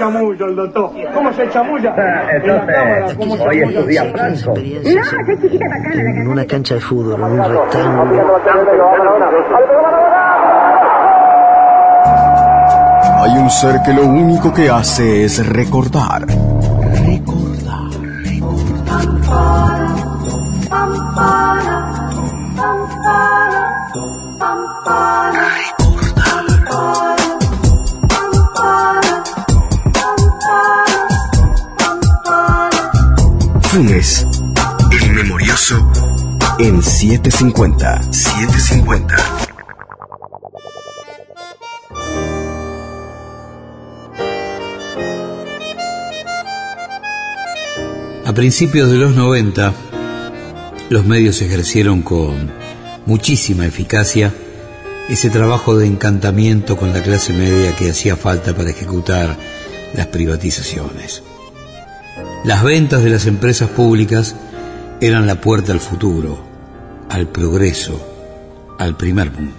chamullo el doctor. ¿Cómo se chamulla? Entonces, hoy es tu día franco. En una cancha de fútbol, en un rectángulo. Hay un ser que lo único que hace es recordar. Funes, el memorioso, en 750. A principios de los 90, los medios ejercieron con muchísima eficacia ese trabajo de encantamiento con la clase media que hacía falta para ejecutar las privatizaciones. Las ventas de las empresas públicas eran la puerta al futuro, al progreso, al primer mundo.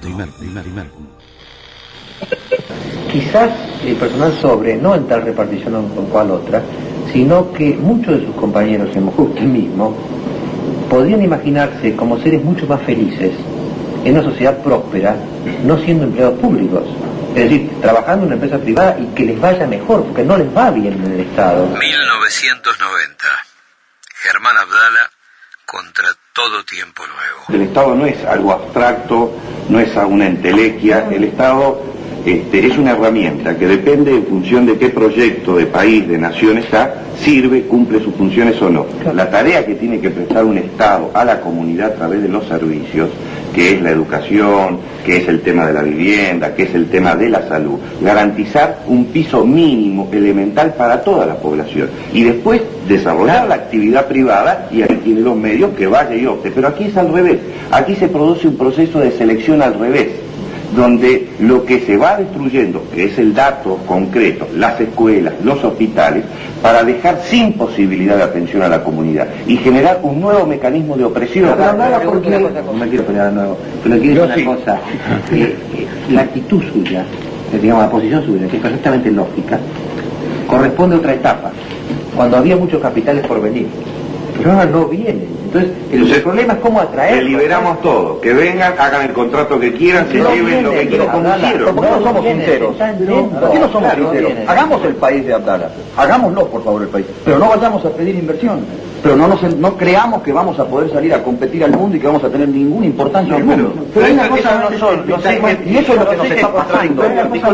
Quizás el personal sobre, no en tal repartición o cual otra, sino que muchos de sus compañeros, en usted mismo, podrían imaginarse como seres mucho más felices en una sociedad próspera, no siendo empleados públicos. Es decir, trabajando en una empresa privada y que les vaya mejor, porque no les va bien en el Estado. 1990. Germán Abdala contra todo tiempo nuevo. El Estado no es algo abstracto, no es una entelequia. El Estado es una herramienta que depende en función de qué proyecto de país, de nación está, sirve, cumple sus funciones o no. La tarea que tiene que prestar un Estado a la comunidad a través de los servicios, que es la educación, que es el tema de la vivienda, que es el tema de la salud, garantizar un piso mínimo, elemental para toda la población, y después desarrollar la actividad privada, y aquí tiene los medios que vaya y opte. Pero aquí es al revés, aquí se produce un proceso de selección al revés, donde lo que se va destruyendo, que es el dato concreto, las escuelas, los hospitales, para dejar sin posibilidad de atención a la comunidad y generar un nuevo mecanismo de opresión. No me quiero poner de nuevo, pero quiero decir una cosa, la actitud suya, digamos la posición suya, que es perfectamente lógica, corresponde a otra etapa, cuando había muchos capitales por venir, pero ahora no vienen. Entonces, el problema es cómo atraer. Liberamos todo, que vengan, hagan el contrato que quieran, se lleven lo que quieran como hicieron. ¿Por qué no somos sinceros? ¿Por qué no somos sinceros? Hagamos el país de Abdala, hagámoslo por favor el país, pero no vayamos a pedir inversión, pero no creamos que vamos a poder salir a competir al mundo y que vamos a tener ninguna importancia en el mundo. Pero una cosa no son, y eso es lo que nos está pasando.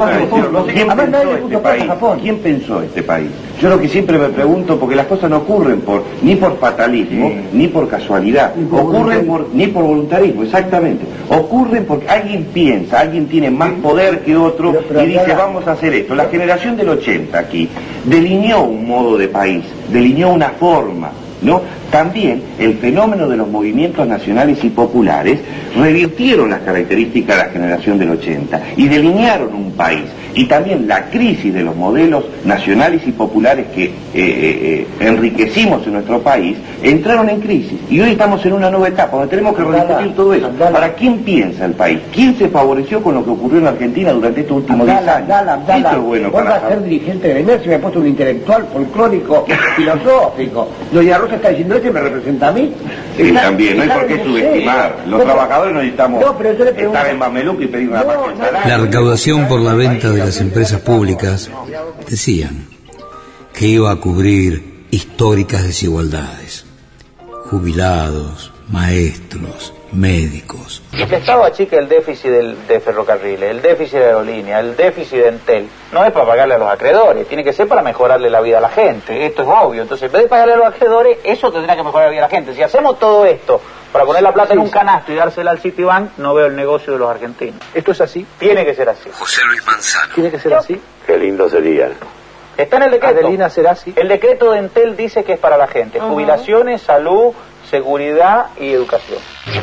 ¿Quién pensó este país? Yo lo que siempre me pregunto, porque las cosas no ocurren ni por fatalismo, ni por casualidad, ni por voluntarismo, exactamente. Ocurren porque alguien piensa, alguien tiene más poder que otro y dice vamos a hacer esto. La generación del 80 aquí delineó un modo de país, delineó una forma, ¿no? También el fenómeno de los movimientos nacionales y populares revirtieron las características de la generación del 80 y delinearon un país. Y también la crisis de los modelos nacionales y populares que enriquecimos en nuestro país entraron en crisis. Y hoy estamos en una nueva etapa donde tenemos que rediscutir todo eso. ¿Para quién piensa el país? ¿Quién se favoreció con lo que ocurrió en Argentina durante estos últimos 10 años? Esto es bueno para a ser dirigente de MER si me ha puesto un intelectual, folclórico, filosófico. Doña Rosa está diciendo esto y me representa a mí. Sí, también, no hay por qué subestimar. Los trabajadores no necesitamos estar en Mameluco y pedir una parte de salario. La recaudación por la venta de las empresas públicas, decían, que iba a cubrir históricas desigualdades. Jubilados, maestros, médicos. Si el Estado achica el déficit de ferrocarriles, el déficit de aerolínea, el déficit de Entel, no es para pagarle a los acreedores, tiene que ser para mejorarle la vida a la gente. Esto es obvio. Entonces, en vez de pagarle a los acreedores, eso tendrá que mejorar la vida a la gente. Si hacemos todo esto para poner la plata en un canasto y dársela al Citibank, no veo el negocio de los argentinos. ¿Esto es así? Tiene que ser así. José Luis Manzano. ¿Tiene que ser así? Qué lindo sería. Está en el decreto. Adelina, ¿será así? El decreto de Entel dice que es para la gente. Jubilaciones, salud, seguridad y educación.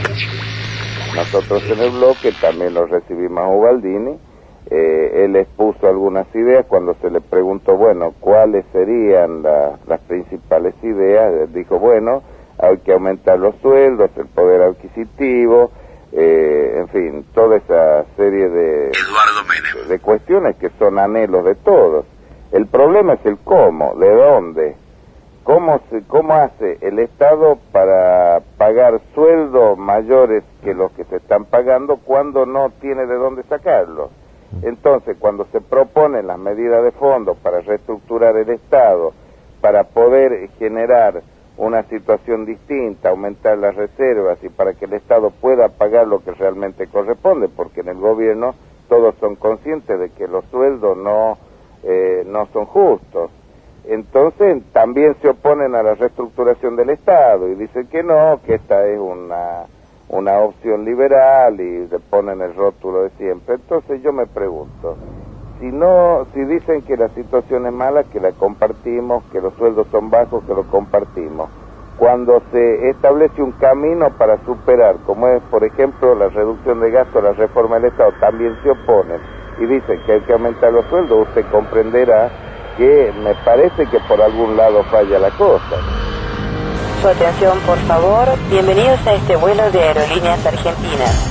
Nosotros en el bloque también lo recibimos a Ubaldini. Él expuso algunas ideas. Cuando se le preguntó, bueno, ¿cuáles serían las principales ideas? Él dijo, bueno, hay que aumentar los sueldos, el poder adquisitivo, en fin, toda esa serie de cuestiones que son anhelos de todos. El problema es el cómo, de dónde, cómo hace el Estado para pagar sueldos mayores que los que se están pagando cuando no tiene de dónde sacarlos. Entonces, cuando se proponen las medidas de fondo para reestructurar el Estado, para poder generar una situación distinta, aumentar las reservas y para que el Estado pueda pagar lo que realmente corresponde, porque en el gobierno todos son conscientes de que los sueldos no son justos. Entonces también se oponen a la reestructuración del Estado y dicen que no, que esta es una opción liberal y le ponen el rótulo de siempre. Entonces yo me pregunto, si dicen que la situación es mala, que la compartimos, que los sueldos son bajos, que lo compartimos, cuando se establece un camino para superar, como es por ejemplo la reducción de gastos, la reforma del Estado, también se oponen y dicen que hay que aumentar los sueldos, usted comprenderá que me parece que por algún lado falla la cosa. Su atención, por favor. Bienvenidos a este vuelo de Aerolíneas Argentinas.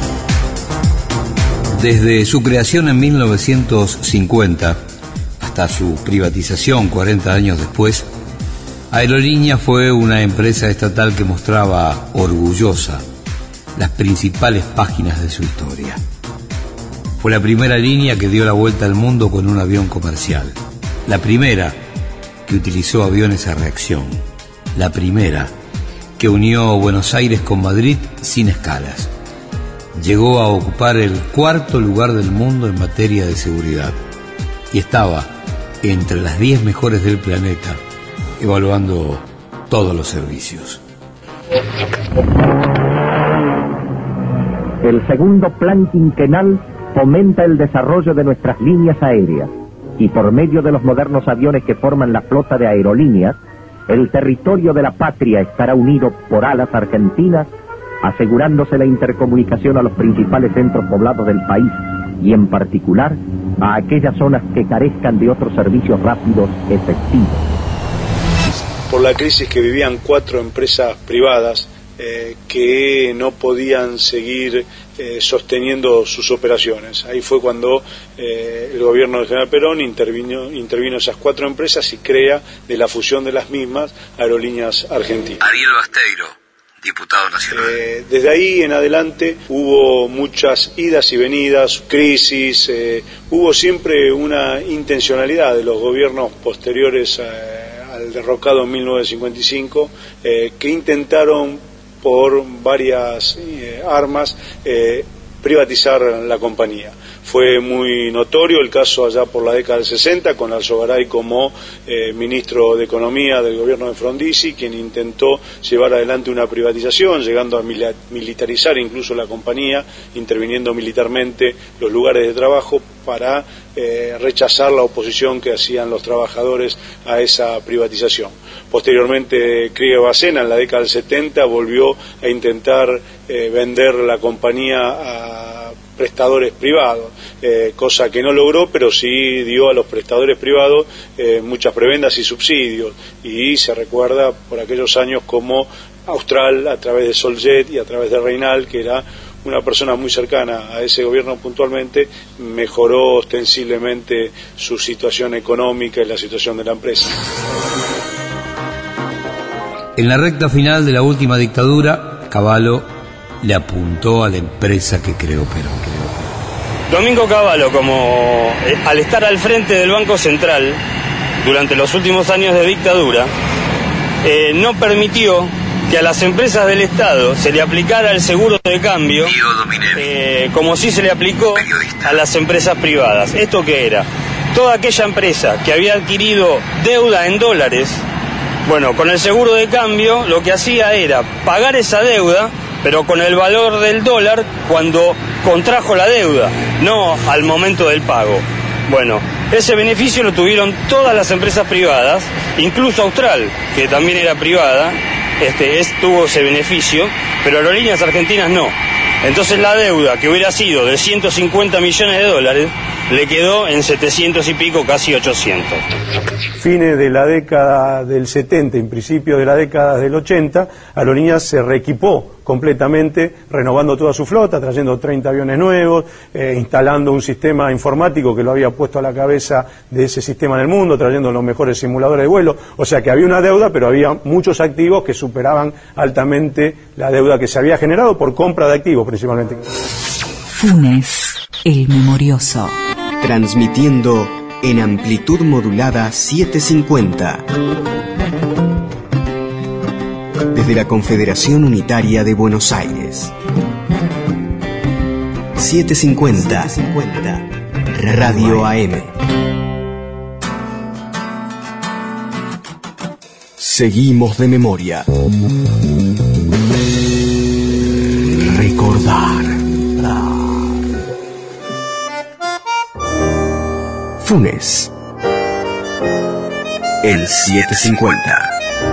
Desde su creación en 1950 hasta su privatización 40 años después, Aerolíneas fue una empresa estatal que mostraba orgullosa las principales páginas de su historia. Fue la primera línea que dio la vuelta al mundo con un avión comercial. La primera que utilizó aviones a reacción. La primera que unió Buenos Aires con Madrid sin escalas. Llegó a ocupar el 4º lugar del mundo en materia de seguridad y estaba entre las 10 mejores del planeta, evaluando todos los servicios. El segundo plan quinquenal fomenta el desarrollo de nuestras líneas aéreas y por medio de los modernos aviones que forman la flota de Aerolíneas, el territorio de la patria estará unido por alas argentinas, asegurándose la intercomunicación a los principales centros poblados del país y en particular a aquellas zonas que carezcan de otros servicios rápidos efectivos. Por la crisis que vivían 4 empresas privadas que no podían seguir sosteniendo sus operaciones. Ahí fue cuando el gobierno del general Perón intervino esas 4 empresas y crea de la fusión de las mismas Aerolíneas Argentinas. Ariel Basteiro, diputado nacional. Desde ahí en adelante hubo muchas idas y venidas, crisis, hubo siempre una intencionalidad de los gobiernos posteriores al derrocado en 1955 que intentaron por varias armas privatizar la compañía. Fue muy notorio el caso allá por la década del 60 con Alzogaray como ministro de Economía del gobierno de Frondizi, quien intentó llevar adelante una privatización, llegando a militarizar incluso la compañía, interviniendo militarmente los lugares de trabajo para rechazar la oposición que hacían los trabajadores a esa privatización. Posteriormente, Krieger Bacena, en la década del 70, volvió a intentar vender la compañía a prestadores privados, cosa que no logró, pero sí dio a los prestadores privados muchas prebendas y subsidios, y se recuerda por aquellos años como Austral, a través de Soljet y a través de Reinal, que era una persona muy cercana a ese gobierno puntualmente, mejoró ostensiblemente su situación económica y la situación de la empresa. En la recta final de la última dictadura, Cavallo le apuntó a la empresa que creó Perón. Domingo Cavallo, como al estar al frente del Banco Central durante los últimos años de dictadura, no permitió que a las empresas del Estado se le aplicara el seguro de cambio como si se le aplicó a las empresas privadas. ¿Esto qué era? Toda aquella empresa que había adquirido deuda en dólares, bueno, con el seguro de cambio lo que hacía era pagar esa deuda, pero con el valor del dólar cuando contrajo la deuda, no al momento del pago. Bueno, ese beneficio lo tuvieron todas las empresas privadas, incluso Austral, que también era privada, tuvo ese beneficio, pero Aerolíneas Argentinas no. Entonces la deuda, que hubiera sido de 150 millones de dólares, le quedó en 700 y pico, casi 800. Fines de la década del 70, en principio de la década del 80, Aerolíneas se reequipó completamente, renovando toda su flota, trayendo 30 aviones nuevos, instalando un sistema informático que lo había puesto a la cabeza de ese sistema en el mundo, trayendo los mejores simuladores de vuelo. O sea que había una deuda, pero había muchos activos que superaban altamente la deuda que se había generado por compra de activos principalmente. Funes, el memorioso. Transmitiendo en amplitud modulada 750. Desde la Confederación Unitaria de Buenos Aires. 750. Radio AM. Seguimos de memoria. Recordar. Funes. El 750.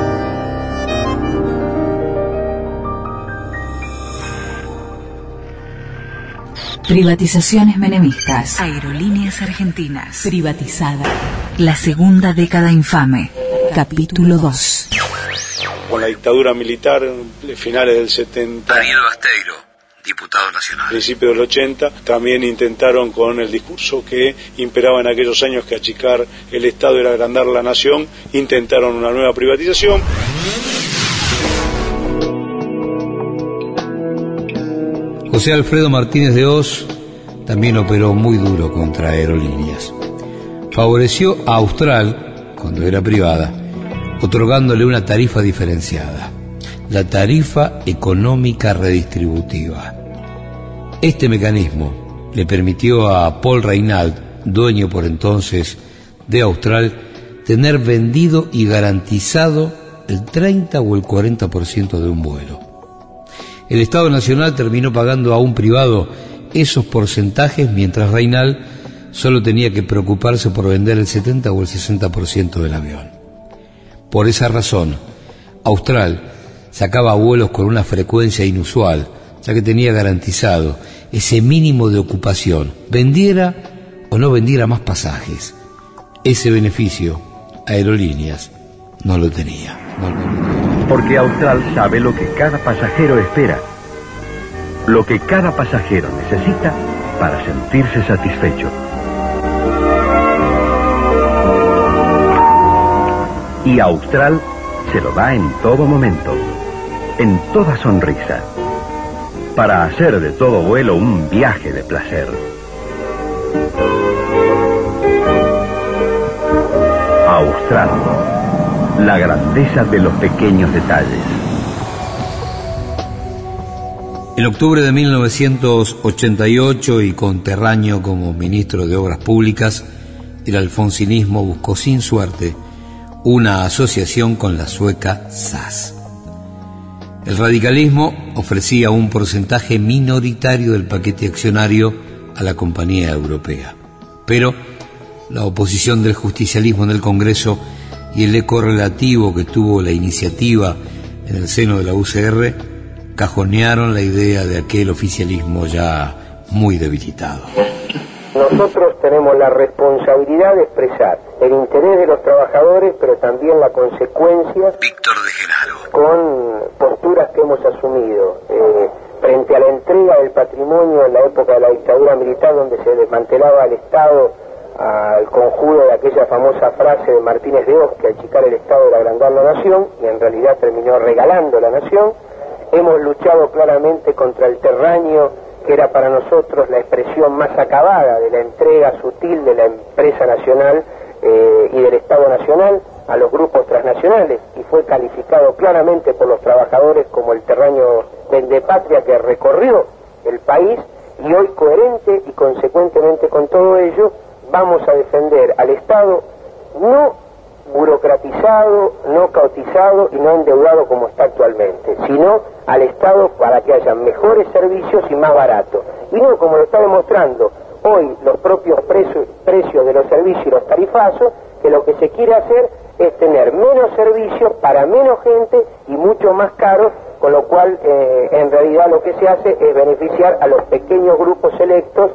Privatizaciones menemistas. Aerolíneas Argentinas. Privatizada. La segunda década infame. Capítulo 2. Con la dictadura militar, finales del 70. Daniel Basteiro, diputado nacional. Principios del 80, también intentaron con el discurso que imperaba en aquellos años que achicar el Estado era agrandar la nación, intentaron una nueva privatización. José Alfredo Martínez de Hoz también operó muy duro contra Aerolíneas. Favoreció a Austral, cuando era privada, otorgándole una tarifa diferenciada, la tarifa económica redistributiva. Este mecanismo le permitió a Paul Reinald, dueño por entonces de Austral, tener vendido y garantizado el 30 o el 40% de un vuelo. El Estado Nacional terminó pagando a un privado esos porcentajes, mientras Reinald solo tenía que preocuparse por vender el 70 o el 60% del avión. Por esa razón, Austral sacaba vuelos con una frecuencia inusual, ya que tenía garantizado ese mínimo de ocupación, vendiera o no vendiera más pasajes. Ese beneficio, Aerolíneas no lo tenía. Porque Austral sabe lo que cada pasajero espera, lo que cada pasajero necesita para sentirse satisfecho. Y Austral se lo da en todo momento, en toda sonrisa, para hacer de todo vuelo un viaje de placer. Austral, la grandeza de los pequeños detalles. En octubre de 1988, y con Terraño como ministro de Obras Públicas, el alfonsinismo buscó sin suerte una asociación con la sueca SAS. El radicalismo ofrecía un porcentaje minoritario del paquete accionario a la compañía europea, pero la oposición del justicialismo en el Congreso y el eco relativo que tuvo la iniciativa en el seno de la UCR cajonearon la idea de aquel oficialismo ya muy debilitado. Nosotros tenemos la responsabilidad de expresar el interés de los trabajadores, pero también la consecuencia. Víctor de Genaro. Con posturas que hemos asumido frente a la entrega del patrimonio en la época de la dictadura militar, donde se desmantelaba el Estado al conjuro de aquella famosa frase de Martínez de Hoz, que achicar el Estado era agrandar la nación, y en realidad terminó regalando la nación. Hemos luchado claramente contra el terraño, que era para nosotros la expresión más acabada de la entrega sutil de la empresa nacional y del Estado Nacional a los grupos transnacionales, y fue calificado claramente por los trabajadores como el terraño vendepatria que recorrió el país, y hoy, coherente y consecuentemente con todo ello, vamos a defender al Estado no burocratizado, no caotizado y no endeudado como está actualmente, sino al Estado para que haya mejores servicios y más baratos, y no como lo está demostrando hoy los propios precios de los servicios y los tarifazos, que lo que se quiere hacer es tener menos servicios para menos gente y mucho más caros, con lo cual en realidad lo que se hace es beneficiar a los pequeños grupos selectos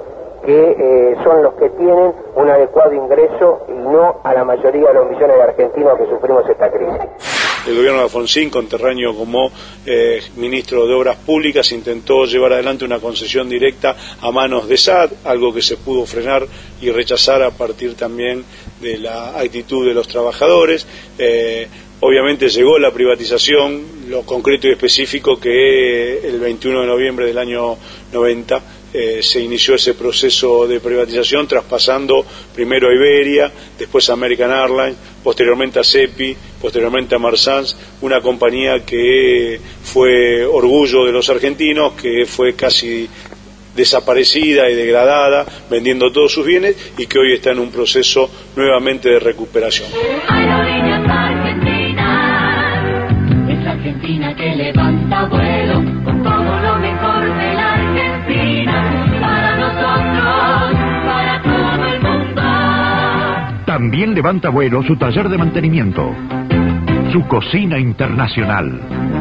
que son los que tienen un adecuado ingreso y no a la mayoría de los millones de argentinos que sufrimos esta crisis. El gobierno de Alfonsín, conterráneo como ministro de Obras Públicas, intentó llevar adelante una concesión directa a manos de SAD, algo que se pudo frenar y rechazar a partir también de la actitud de los trabajadores. Obviamente llegó la privatización, lo concreto y específico que el 21 de noviembre del año 90 se inició ese proceso de privatización, traspasando primero a Iberia, después a American Airlines, posteriormente a CEPI, posteriormente a Marsans, una compañía que fue orgullo de los argentinos, que fue casi desaparecida y degradada, vendiendo todos sus bienes, y que hoy está en un proceso nuevamente de recuperación. Aerolíneas Argentinas, es Argentina que levanta vuelo con todo lo mejor de la Argentina, para nosotros, para todo el mundo. También levanta vuelo su taller de mantenimiento, su cocina internacional,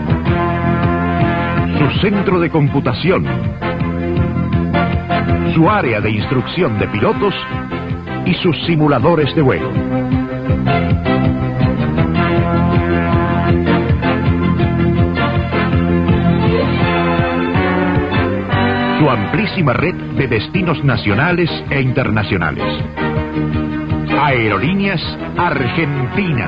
su centro de computación, su área de instrucción de pilotos y sus simuladores de vuelo. Su amplísima red de destinos nacionales e internacionales. Aerolíneas Argentinas.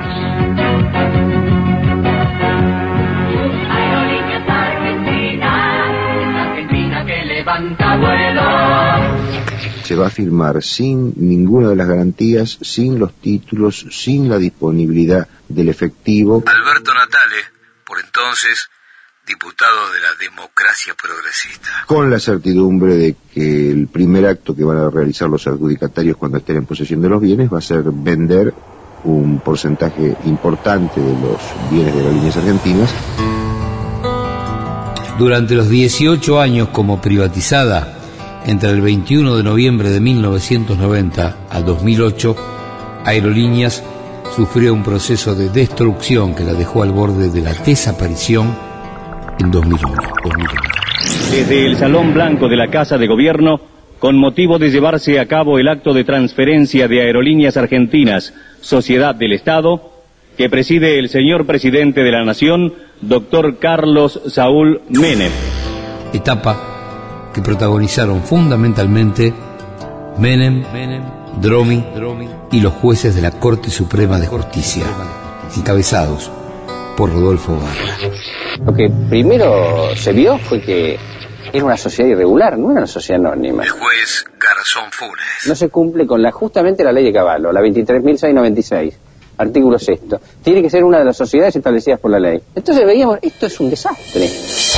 Aerolíneas Argentinas, es Argentina que levanta vuelo. Se va a firmar sin ninguna de las garantías, sin los títulos, sin la disponibilidad del efectivo. Alberto Natale, por entonces diputado de la Democracia Progresista. Con la certidumbre de que el primer acto que van a realizar los adjudicatarios cuando estén en posesión de los bienes va a ser vender un porcentaje importante de los bienes de Aerolíneas Argentinas. Durante los 18 años como privatizada, entre el 21 de noviembre de 1990 a 2008, Aerolíneas sufrió un proceso de destrucción que la dejó al borde de la desaparición en 2001. Desde el Salón Blanco de la Casa de Gobierno, con motivo de llevarse a cabo el acto de transferencia de Aerolíneas Argentinas, Sociedad del Estado, que preside el señor Presidente de la Nación, doctor Carlos Saúl Menem. Etapa que protagonizaron fundamentalmente Menem, Dromi y los jueces de la Corte Suprema de Justicia, encabezados por Rodolfo Barra. Lo que primero se vio fue que era una sociedad irregular, no era una sociedad anónima. El juez Garzón Funes. No se cumple con justamente la ley de Cavallo, la 23.696, artículo 6. Tiene que ser una de las sociedades establecidas por la ley. Entonces veíamos, esto es un desastre.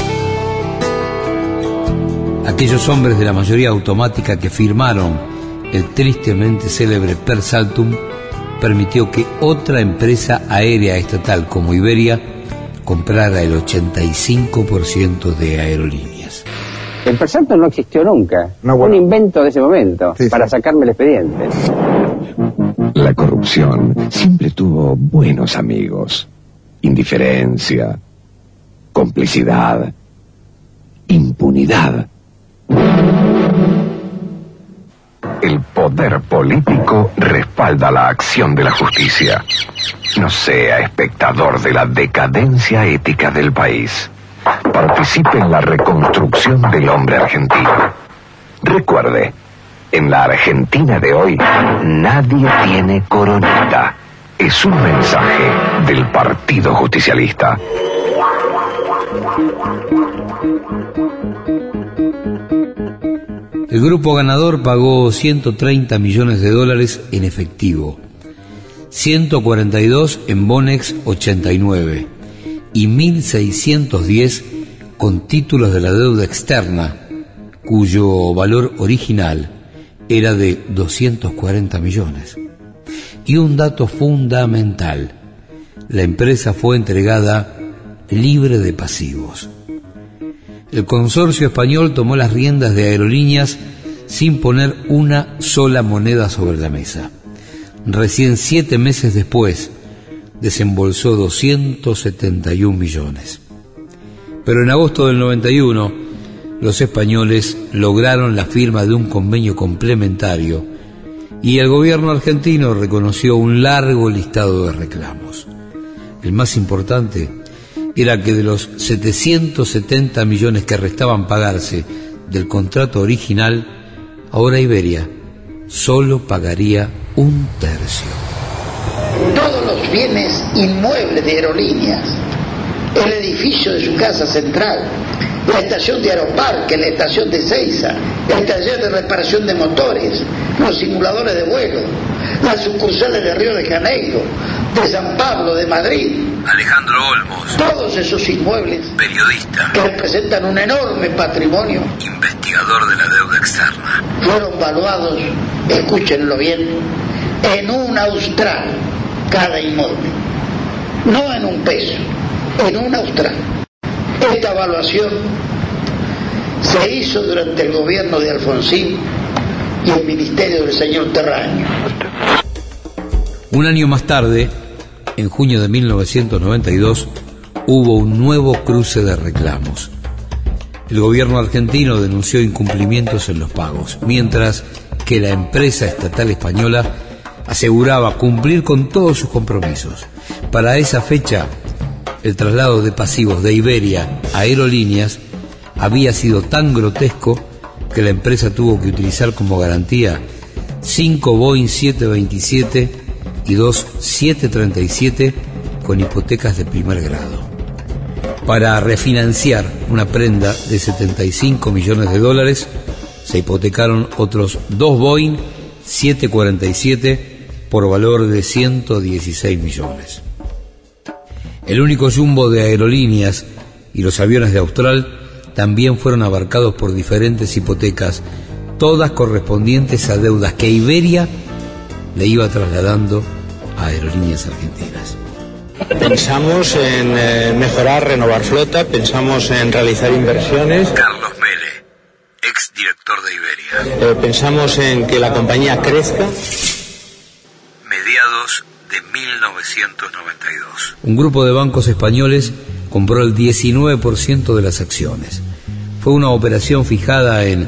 Aquellos hombres de la mayoría automática que firmaron el tristemente célebre Per Saltum permitió que otra empresa aérea estatal como Iberia comprara el 85% de Aerolíneas. El Per Saltum no existió nunca. No, bueno. Un invento de ese momento, para sacarme el expediente. La corrupción siempre tuvo buenos amigos. Indiferencia, complicidad, impunidad. El poder político respalda la acción de la justicia. No sea espectador de la decadencia ética del país. Participe en la reconstrucción del hombre argentino. Recuerde, en la Argentina de hoy, nadie tiene coronita. Es un mensaje del Partido Justicialista. El grupo ganador pagó $130 millones en efectivo, 142 en Bonex 89 y 1.610 con títulos de la deuda externa, cuyo valor original era de 240 millones. Y un dato fundamental: la empresa fue entregada libre de pasivos. El consorcio español tomó las riendas de Aerolíneas sin poner una sola moneda sobre la mesa. Recién 7 meses después desembolsó 271 millones. Pero en agosto del 91, los españoles lograron la firma de un convenio complementario y el gobierno argentino reconoció un largo listado de reclamos. El más importante era que de los 770 millones que restaban pagarse del contrato original, ahora Iberia solo pagaría un tercio. Todos los bienes inmuebles de Aerolíneas, el edificio de su casa central, la estación de Aeroparque, la estación de Ezeiza, el taller de reparación de motores, los simuladores de vuelo, las sucursales de Río de Janeiro, de San Pablo, de Madrid. Alejandro Olmos, todos esos inmuebles, periodista, que representan un enorme patrimonio, investigador de la deuda externa, fueron valuados, escúchenlo bien, en un austral cada inmueble, no en un peso, en un austral. Esta evaluación se hizo durante el gobierno de Alfonsín y el ministerio del señor Terraño. Un año más tarde, en junio de 1992, hubo un nuevo cruce de reclamos. El gobierno argentino denunció incumplimientos en los pagos, mientras que la empresa estatal española aseguraba cumplir con todos sus compromisos. Para esa fecha, el traslado de pasivos de Iberia a Aerolíneas había sido tan grotesco que la empresa tuvo que utilizar como garantía 5 Boeing 727 y 2 737 con hipotecas de primer grado. Para refinanciar una prenda de 75 millones de dólares, se hipotecaron otros 2 Boeing 747 por valor de 116 millones. El único jumbo de Aerolíneas y los aviones de Austral también fueron abarcados por diferentes hipotecas, todas correspondientes a deudas que Iberia le iba trasladando a Aerolíneas Argentinas. Pensamos en mejorar, renovar flota, pensamos en realizar inversiones. Carlos Mele, ex director de Iberia. Pensamos en que la compañía crezca. Mediados de 1992. Un grupo de bancos españoles compró el 19% de las acciones. Fue una operación fijada en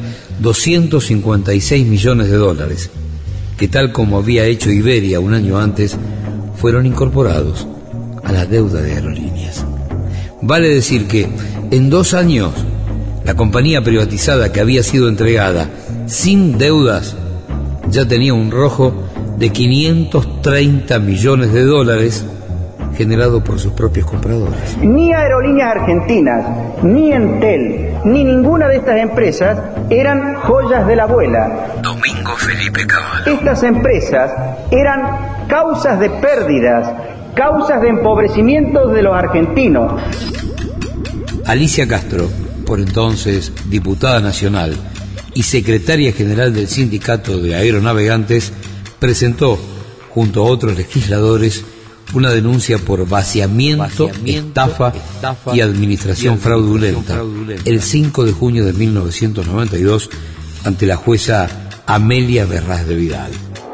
256 millones de dólares, que tal como había hecho Iberia un año antes, fueron incorporados a la deuda de Aerolíneas. Vale decir que en 2 años, la compañía privatizada que había sido entregada sin deudas ya tenía un rojo de 530 millones de dólares generado por sus propios compradores. Ni Aerolíneas Argentinas, ni Entel, ni ninguna de estas empresas eran joyas de la abuela. Domingo Felipe Cavallo. Estas empresas eran causas de pérdidas, causas de empobrecimiento de los argentinos. Alicia Castro, por entonces diputada nacional y secretaria general del Sindicato de Aeronavegantes, presentó, junto a otros legisladores, una denuncia por vaciamiento, estafa y administración fraudulenta el 5 de junio de 1992 ante la jueza Amelia Berrás de Vidal.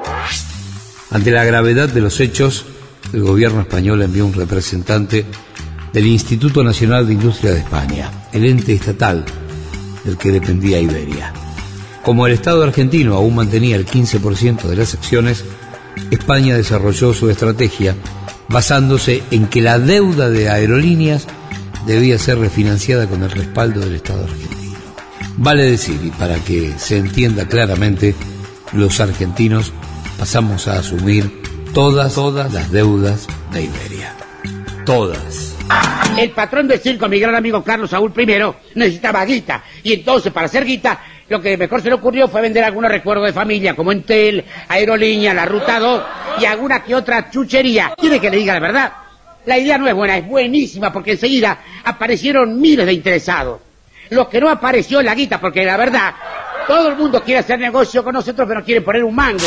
Ante la gravedad de los hechos, el gobierno español envió un representante del Instituto Nacional de Industria de España, el ente estatal del que dependía Iberia. Como el Estado argentino aún mantenía el 15% de las acciones, España desarrolló su estrategia basándose en que la deuda de Aerolíneas debía ser refinanciada con el respaldo del Estado argentino. Vale decir, y para que se entienda claramente, los argentinos pasamos a asumir todas las deudas de Iberia. Todas. El patrón del circo, mi gran amigo Carlos Saúl I, necesitaba guita. Y entonces, para hacer guita, lo que mejor se le ocurrió fue vender algunos recuerdos de familia, como Entel, Aerolíneas, la Ruta 2 y alguna que otra chuchería. ¿Quiere que le diga la verdad? La idea no es buena, es buenísima, porque enseguida aparecieron miles de interesados. Lo que no apareció es la guita, porque la verdad, todo el mundo quiere hacer negocio con nosotros, pero no quieren poner un mango.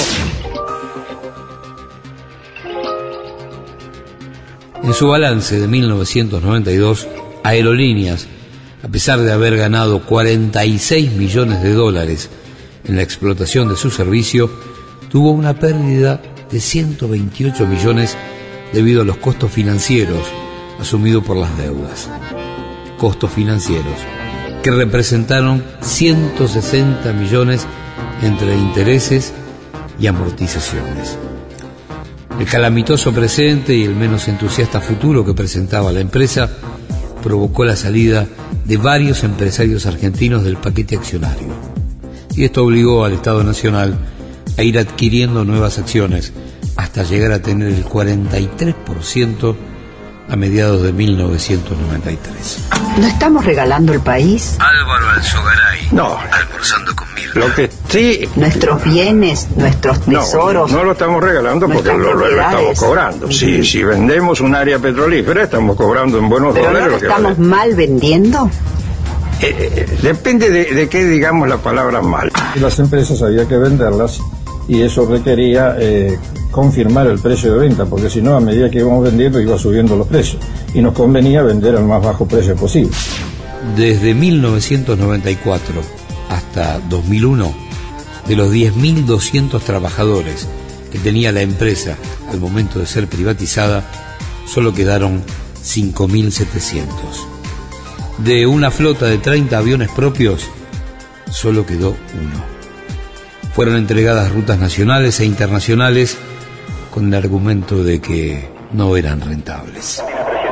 En su balance de 1992, Aerolíneas, a pesar de haber ganado 46 millones de dólares en la explotación de su servicio, tuvo una pérdida de 128 millones debido a los costos financieros asumidos por las deudas. Costos financieros que representaron 160 millones entre intereses y amortizaciones. El calamitoso presente y el menos entusiasta futuro que presentaba la empresa provocó la salida de varios empresarios argentinos del paquete accionario. Y esto obligó al Estado Nacional a ir adquiriendo nuevas acciones hasta llegar a tener el 43% a mediados de 1993. ¿No estamos regalando el país? Álvaro Alzogaray. No. Almorzando con Mirta. Lo que sí... Nuestros bienes, nuestros tesoros... No lo estamos regalando porque lo estamos cobrando. Si vendemos un área petrolífera, estamos cobrando en buenos ¿Pero dólares no lo que estamos vale. mal vendiendo? Depende de qué digamos la palabra mal. Las empresas había que venderlas y eso requería confirmar el precio de venta, porque si no, a medida que íbamos vendiendo, iba subiendo los precios. Y nos convenía vender al más bajo precio posible. Desde 1994 hasta 2001, de los 10.200 trabajadores que tenía la empresa al momento de ser privatizada, solo quedaron 5.700. De una flota de 30 aviones propios, solo quedó uno. Fueron entregadas rutas nacionales e internacionales con el argumento de que no eran rentables.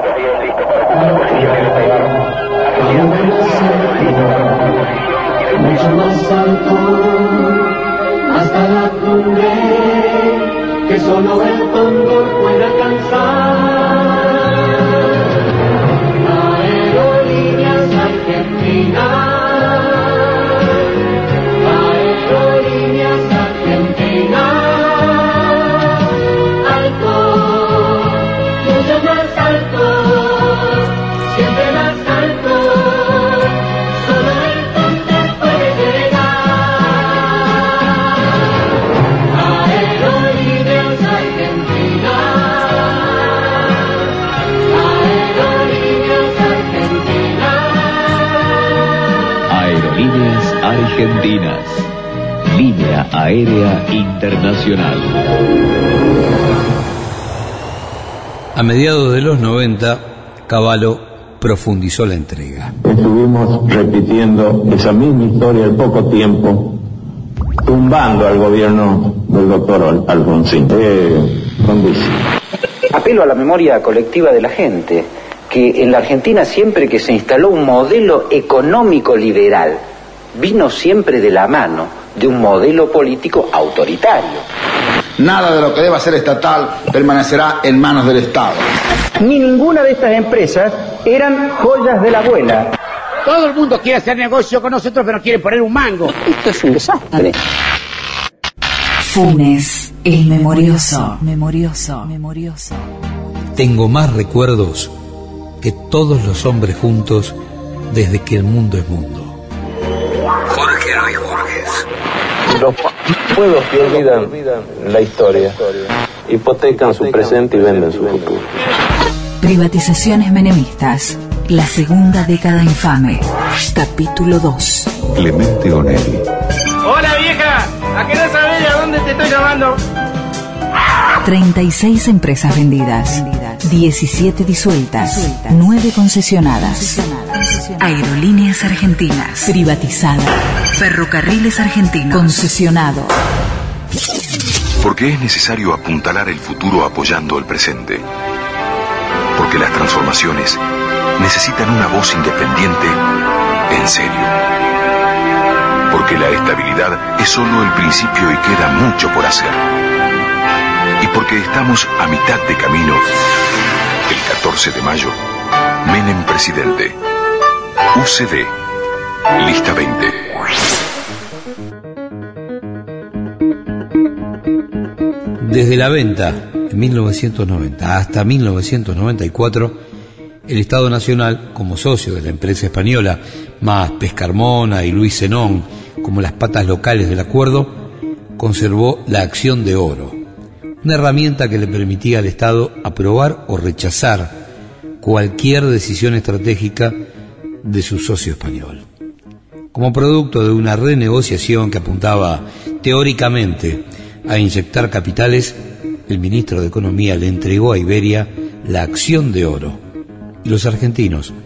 Mucho más alto, hasta la cumbre, que solo el cóndor puede alcanzar. Aerolíneas Argentinas. Argentinas, línea aérea internacional. A mediados de los 90, Cavallo profundizó la entrega. Estuvimos repitiendo esa misma historia en poco tiempo, tumbando al gobierno del doctor Alfonsín. Apelo a la memoria colectiva de la gente, que en la Argentina siempre que se instaló un modelo económico liberal, vino siempre de la mano de un modelo político autoritario. Nada de lo que deba ser estatal permanecerá en manos del Estado. Ni ninguna de estas empresas eran joyas de la abuela. Todo el mundo quiere hacer negocio con nosotros, pero quiere poner un mango. Esto es un desastre. Funes, el memorioso. Tengo más recuerdos que todos los hombres juntos desde que el mundo es mundo. Jorge Luis Borges. Los pueblos que olvidan la historia, hipotecan su presente y venden su futuro. Privatizaciones menemistas. La segunda década infame. Capítulo 2. Clemente Onelli. Hola vieja, ¿a qué no sabés a dónde te estoy llamando? 36 empresas vendidas, 17 disueltas, 9 concesionadas. Aerolíneas Argentinas, privatizada. Ferrocarriles Argentinos, concesionado. Porque es necesario apuntalar el futuro apoyando el presente. Porque las transformaciones necesitan una voz independiente en serio. Porque la estabilidad es solo el principio y queda mucho por hacer. Y porque estamos a mitad de camino, el 14 de mayo, Menem presidente. UCD, lista 20. Desde la venta en 1990 hasta 1994, el Estado Nacional, como socio de la empresa española, más Pescarmona y Luis Zenón como las patas locales del acuerdo, conservó la acción de oro, una herramienta que le permitía al Estado aprobar o rechazar cualquier decisión estratégica de su socio español. Como producto de una renegociación que apuntaba teóricamente a inyectar capitales, el ministro de Economía le entregó a Iberia la acción de oro y los argentinos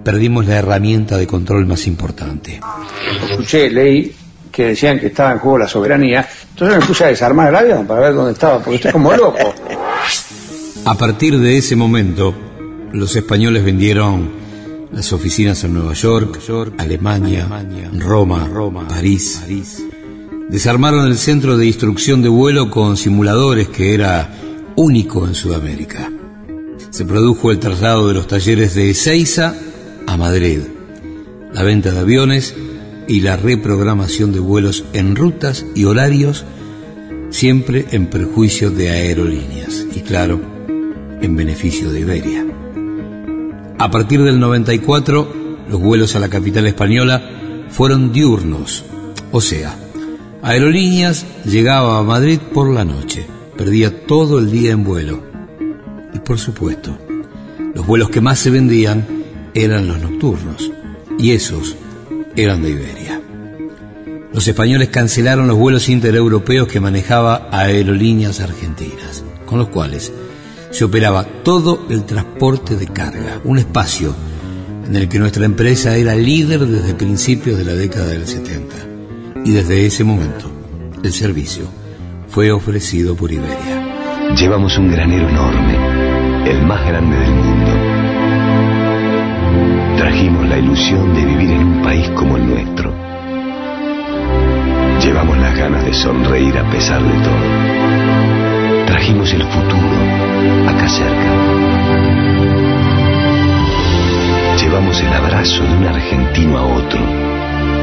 perdimos la herramienta de control más importante. Escuché, leí que decían que estaba en juego la soberanía, entonces me puse a desarmar el avión para ver dónde estaba, porque estoy como loco. A partir de ese momento, los españoles vendieron las oficinas en Nueva York, Alemania, Roma, París. Desarmaron el centro de instrucción de vuelo con simuladores que era único en Sudamérica. Se produjo el traslado de los talleres de Ezeiza a Madrid, la venta de aviones y la reprogramación de vuelos en rutas y horarios, siempre en perjuicio de Aerolíneas y, claro, en beneficio de Iberia. A partir del 94, los vuelos a la capital española fueron diurnos, o sea, Aerolíneas llegaba a Madrid por la noche, perdía todo el día en vuelo. Y por supuesto, los vuelos que más se vendían eran los nocturnos, y esos eran de Iberia. Los españoles cancelaron los vuelos intereuropeos que manejaba Aerolíneas Argentinas, con los cuales se operaba todo el transporte de carga, un espacio en el que nuestra empresa era líder desde principios de la década del 70. Y desde ese momento, el servicio fue ofrecido por Iberia. Llevamos un granero enorme, el más grande del mundo. Trajimos la ilusión de vivir en un país como el nuestro. Llevamos las ganas de sonreír a pesar de todo. Trajimos el futuro acá cerca. Llevamos el abrazo de un argentino a otro.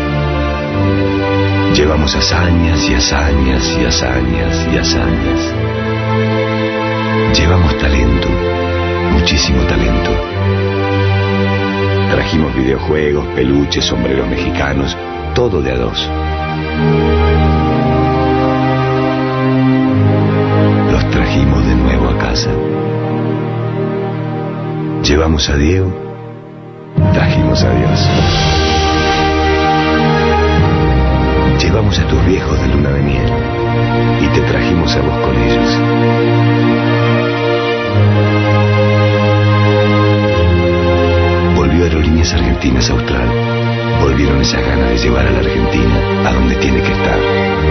Llevamos hazañas y hazañas y hazañas y hazañas. Llevamos talento, muchísimo talento. Trajimos videojuegos, peluches, sombreros mexicanos, todo de a dos. Los trajimos de nuevo a casa. Llevamos a Diego, trajimos a Dios. Llevamos a tus viejos de luna de miel y te trajimos a vos con ellos. Volvió Aerolíneas Argentinas Austral. Volvieron esas ganas de llevar a la Argentina a donde tiene que estar.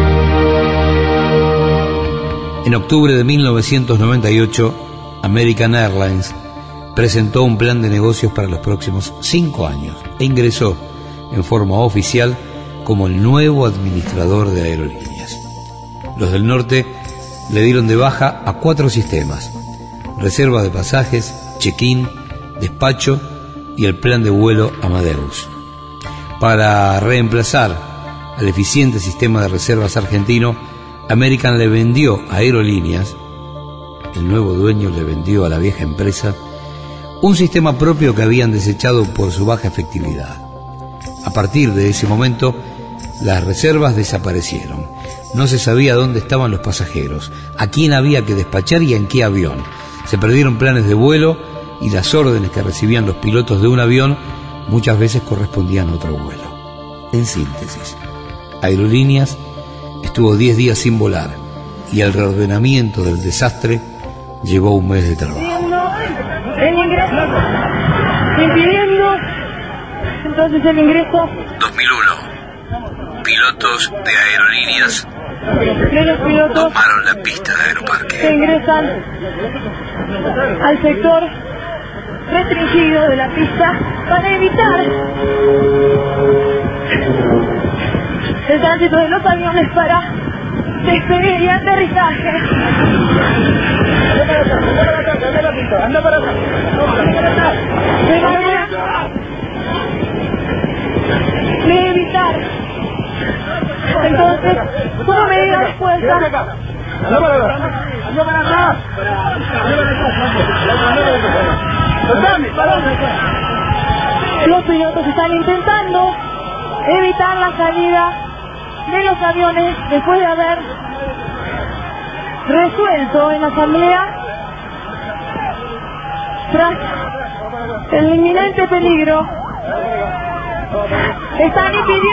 En octubre de 1998, American Airlines presentó un plan de negocios para los próximos 5 años e ingresó en forma oficial como el nuevo administrador de Aerolíneas. Los del norte le dieron de baja a 4 sistemas: reserva de pasajes, check-in, despacho y el plan de vuelo Amadeus. Para reemplazar al eficiente sistema de reservas argentino, American le vendió a Aerolíneas, el nuevo dueño le vendió a la vieja empresa, un sistema propio que habían desechado por su baja efectividad. A partir de ese momento, las reservas desaparecieron. No se sabía dónde estaban los pasajeros, a quién había que despachar y en qué avión. Se perdieron planes de vuelo y las órdenes que recibían los pilotos de un avión muchas veces correspondían a otro vuelo. En síntesis, Aerolíneas estuvo 10 días sin volar y el reordenamiento del desastre llevó un mes de trabajo. El ingreso, impidiendo entonces el ingreso. 2001. Pilotos de Aerolíneas De los pilotos tomaron la pista de Aeroparque. que ingresan al sector restringido de la pista para evitar el tránsito de los aviones para despegue y aterrizaje. Anda para acá. De manera de evitar entonces como medida de fuerza los pilotos están intentando evitar la salida de los aviones después de haber resuelto en la asamblea tras el inminente peligro. Están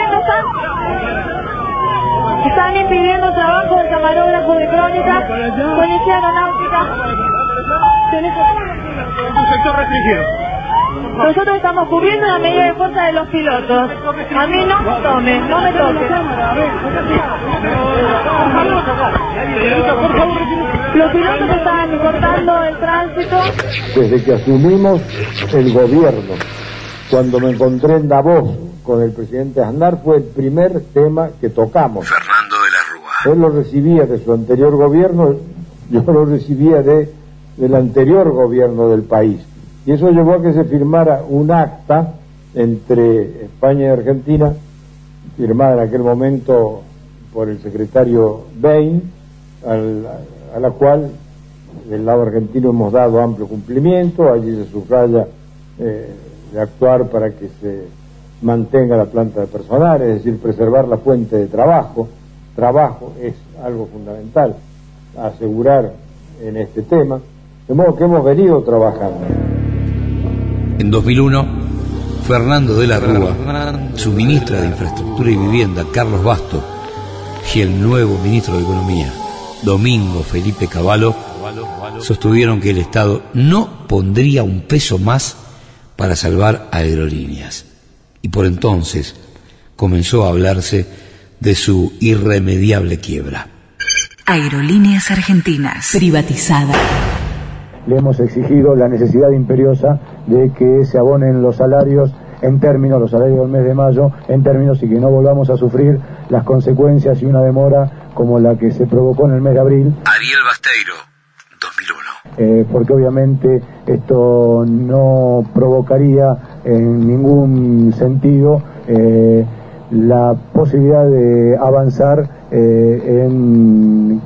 impidiendo el trabajo del camarógrafo de crónica, policía aeronáutica. Un sector restringido. Nosotros estamos cubriendo la medida de fuerza de los pilotos. A mí no me tome, no me toque. Los pilotos estaban cortando el tránsito. Desde que asumimos el gobierno, cuando me encontré en Davos con el presidente Aznar, fue el primer tema que tocamos. Fernando de la Rúa. Él lo recibía de su anterior gobierno, yo lo recibía del anterior gobierno del país. Y eso llevó a que se firmara un acta entre España y Argentina, firmada en aquel momento por el secretario Bain, a la cual del lado argentino hemos dado amplio cumplimiento. Allí se subraya de actuar para que se mantenga la planta de personal, es decir, preservar la fuente de trabajo. Trabajo es algo fundamental a asegurar en este tema, de modo que hemos venido trabajando. En 2001, Fernando de la Rúa, su ministra de Infraestructura y Vivienda, Carlos Basto, y el nuevo ministro de Economía, Domingo Felipe Cavallo, sostuvieron que el Estado no pondría un peso más para salvar Aerolíneas. Y por entonces comenzó a hablarse de su irremediable quiebra. Aerolíneas Argentinas, privatizada. Le hemos exigido la necesidad imperiosa de que se abonen los salarios en términos, los salarios del mes de mayo, en términos y que no volvamos a sufrir las consecuencias y una demora como la que se provocó en el mes de abril. Ariel Basteiro, 2001. Porque obviamente esto no provocaría en ningún sentido la posibilidad de avanzar en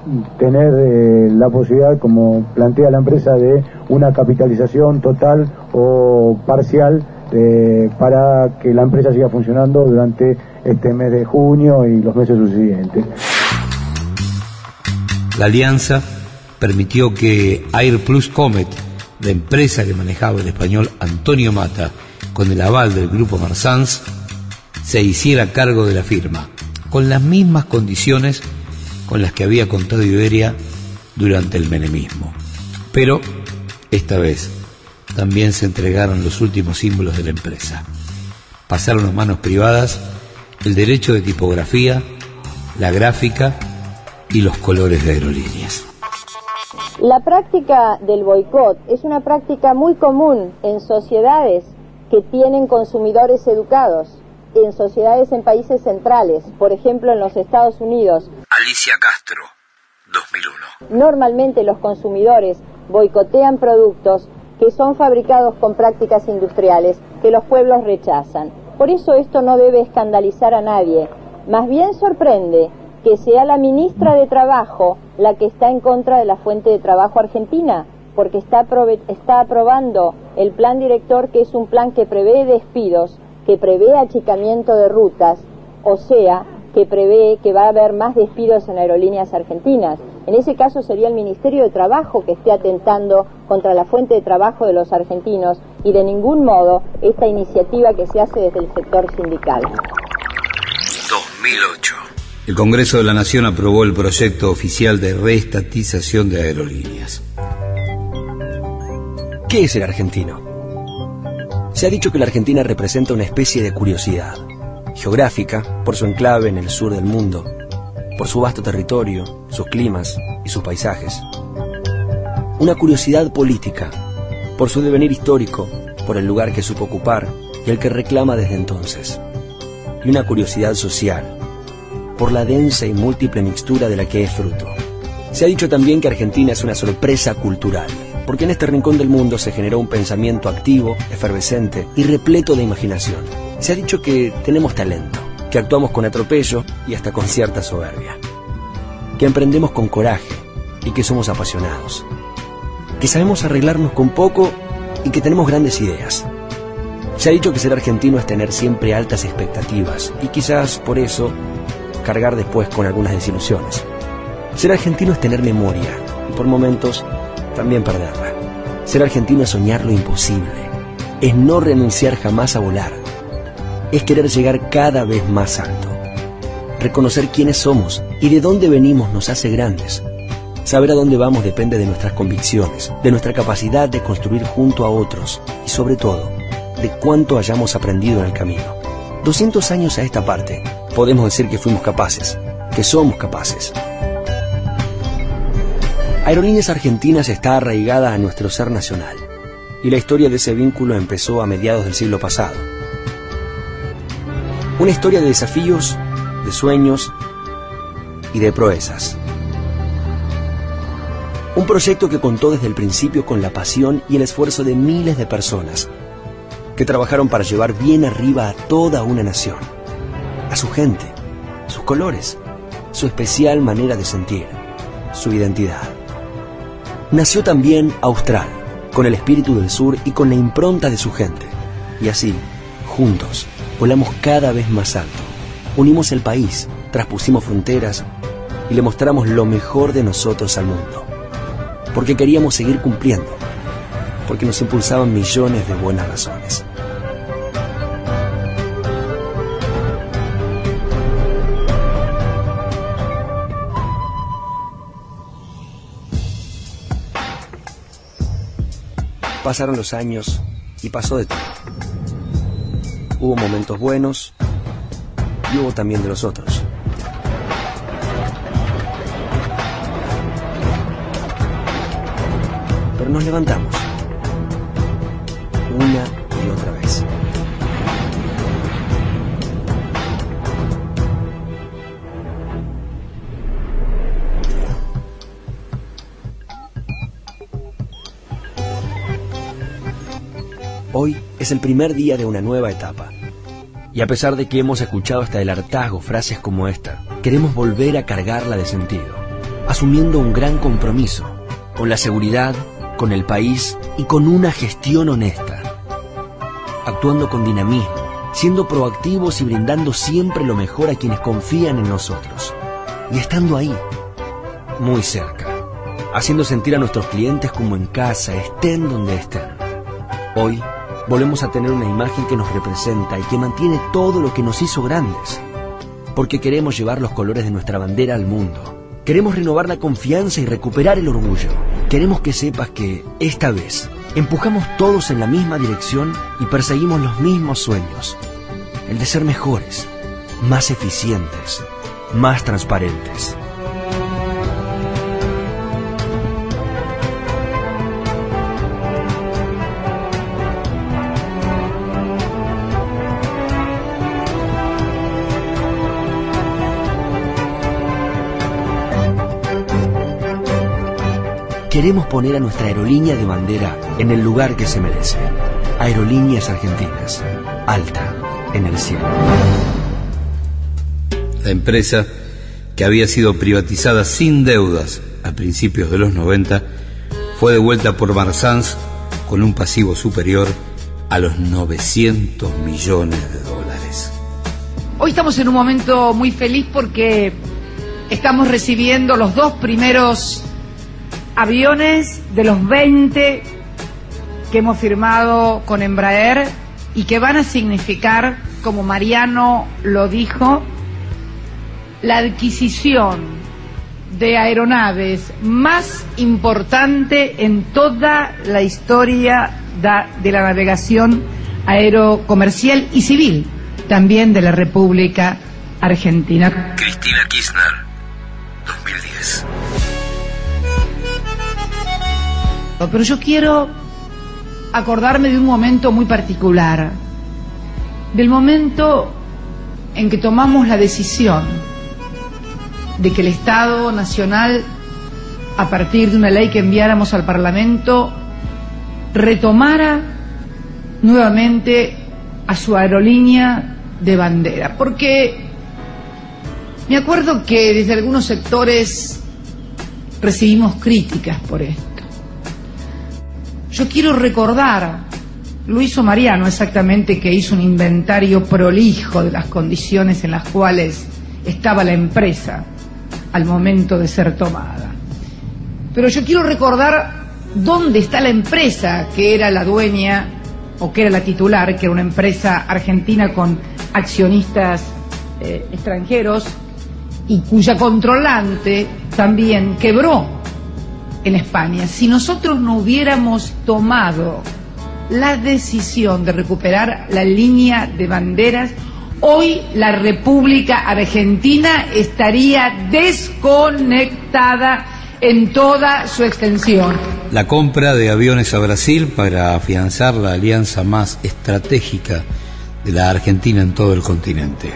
tener la posibilidad, como plantea la empresa, de una capitalización total o parcial para que la empresa siga funcionando durante este mes de junio y los meses subsiguientes. La alianza permitió que Air Plus Comet, la empresa que manejaba el español Antonio Mata, con el aval del grupo Marsans, se hiciera cargo de la firma, con las mismas condiciones con las que había contado Iberia durante el menemismo. Pero esta vez también se entregaron los últimos símbolos de la empresa. Pasaron a manos privadas el derecho de tipografía, la gráfica y los colores de Aerolíneas. La práctica del boicot es una práctica muy común en sociedades que tienen consumidores educados, en sociedades en países centrales, por ejemplo en los Estados Unidos. Alicia Castro, 2001. Normalmente los consumidores boicotean productos que son fabricados con prácticas industriales que los pueblos rechazan. Por eso esto no debe escandalizar a nadie. Más bien sorprende que sea la ministra de Trabajo la que está en contra de la fuente de trabajo argentina, porque está aprobando el plan director, que es un plan que prevé despidos, que prevé achicamiento de rutas, o sea, que prevé que va a haber más despidos en Aerolíneas Argentinas. En ese caso sería el Ministerio de Trabajo que esté atentando contra la fuente de trabajo de los argentinos, y de ningún modo esta iniciativa que se hace desde el sector sindical. 2008. El Congreso de la Nación aprobó el proyecto oficial de reestatización de Aerolíneas. ¿Qué es el argentino? Se ha dicho que la Argentina representa una especie de curiosidad geográfica, por su enclave en el sur del mundo, por su vasto territorio, sus climas y sus paisajes. Una curiosidad política, por su devenir histórico, por el lugar que supo ocupar y el que reclama desde entonces. Y una curiosidad social, por la densa y múltiple mixtura de la que es fruto. Se ha dicho también que Argentina es una sorpresa cultural, porque en este rincón del mundo se generó un pensamiento activo, efervescente y repleto de imaginación. Se ha dicho que tenemos talento, que actuamos con atropello y hasta con cierta soberbia, que emprendemos con coraje y que somos apasionados, que sabemos arreglarnos con poco y que tenemos grandes ideas. Se ha dicho que ser argentino es tener siempre altas expectativas y quizás por eso cargar después con algunas desilusiones. Ser argentino es tener memoria y por momentos también perderla. Ser argentino es soñar lo imposible, es no renunciar jamás a volar, es querer llegar cada vez más alto. Reconocer quiénes somos y de dónde venimos nos hace grandes. Saber a dónde vamos depende de nuestras convicciones, de nuestra capacidad de construir junto a otros y, sobre todo, de cuánto hayamos aprendido en el camino. 200 años a esta parte, podemos decir que fuimos capaces, que somos capaces. Aerolíneas Argentinas está arraigada a nuestro ser nacional, y la historia de ese vínculo empezó a mediados del siglo pasado. Una historia de desafíos, de sueños y de proezas. Un proyecto que contó desde el principio con la pasión y el esfuerzo de miles de personas que trabajaron para llevar bien arriba a toda una nación, a su gente, sus colores, su especial manera de sentir, su identidad. Nació también Austral, con el espíritu del sur y con la impronta de su gente. Y así, juntos, volamos cada vez más alto. Unimos el país, traspusimos fronteras y le mostramos lo mejor de nosotros al mundo. Porque queríamos seguir cumpliendo, porque nos impulsaban millones de buenas razones. Pasaron los años y pasó de todo. Hubo momentos buenos y hubo también de los otros. Pero nos levantamos, una y otra vez. Hoy es el primer día de una nueva etapa. Y a pesar de que hemos escuchado hasta el hartazgo frases como esta, queremos volver a cargarla de sentido, asumiendo un gran compromiso con la seguridad, con el país y con una gestión honesta. Actuando con dinamismo, siendo proactivos y brindando siempre lo mejor a quienes confían en nosotros. Y estando ahí, muy cerca, haciendo sentir a nuestros clientes como en casa, estén donde estén. Hoy volvemos a tener una imagen que nos representa y que mantiene todo lo que nos hizo grandes. Porque queremos llevar los colores de nuestra bandera al mundo. Queremos renovar la confianza y recuperar el orgullo. Queremos que sepas que, esta vez, empujamos todos en la misma dirección y perseguimos los mismos sueños. El de ser mejores, más eficientes, más transparentes. Queremos poner a nuestra aerolínea de bandera en el lugar que se merece. Aerolíneas Argentinas, alta en el cielo. La empresa, que había sido privatizada sin deudas a principios de los 90, fue devuelta por Marsans con un pasivo superior a los 900 millones de dólares. Hoy estamos en un momento muy feliz porque estamos recibiendo los 2 primeros aviones de los 20 que hemos firmado con Embraer y que van a significar, como Mariano lo dijo, la adquisición de aeronaves más importante en toda la historia de la navegación aerocomercial y civil, también de la República Argentina. Cristina Kirchner, 2010. Pero yo quiero acordarme de un momento muy particular, del momento en que tomamos la decisión de que el Estado Nacional, a partir de una ley que enviáramos al Parlamento, retomara nuevamente a su aerolínea de bandera. Porque me acuerdo que desde algunos sectores recibimos críticas por esto. Yo quiero recordar, lo hizo Mariano exactamente, que hizo un inventario prolijo de las condiciones en las cuales estaba la empresa al momento de ser tomada. Pero yo quiero recordar dónde está la empresa que era la dueña, o que era la titular, que era una empresa argentina con accionistas extranjeros, y cuya controlante también quebró en España. Si nosotros no hubiéramos tomado la decisión de recuperar la línea de banderas, hoy la República Argentina estaría desconectada en toda su extensión. La compra de aviones a Brasil para afianzar la alianza más estratégica de la Argentina en todo el continente.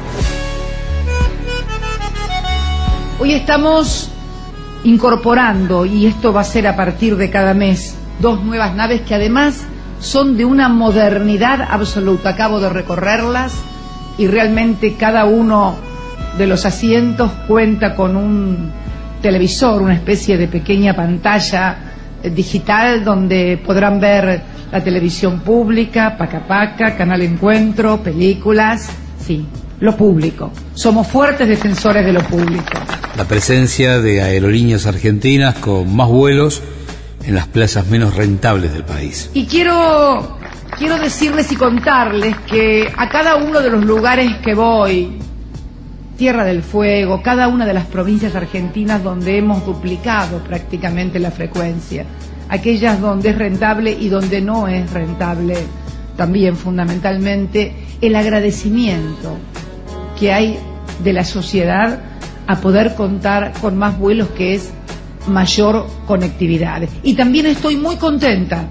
Hoy estamos incorporando, y esto va a ser a partir de cada mes, 2 nuevas naves que además son de una modernidad absoluta. Acabo de recorrerlas y realmente cada uno de los asientos cuenta con un televisor, una especie de pequeña pantalla digital donde podrán ver la televisión pública, Paca Paca, Canal Encuentro, películas, sí, lo público. Somos fuertes defensores de lo público. La presencia de Aerolíneas Argentinas con más vuelos en las plazas menos rentables del país. Y quiero decirles y contarles que a cada uno de los lugares que voy, Tierra del Fuego, cada una de las provincias argentinas donde hemos duplicado prácticamente la frecuencia, aquellas donde es rentable y donde no es rentable, también fundamentalmente el agradecimiento que hay de la sociedad a poder contar con más vuelos, que es mayor conectividad. Y también estoy muy contenta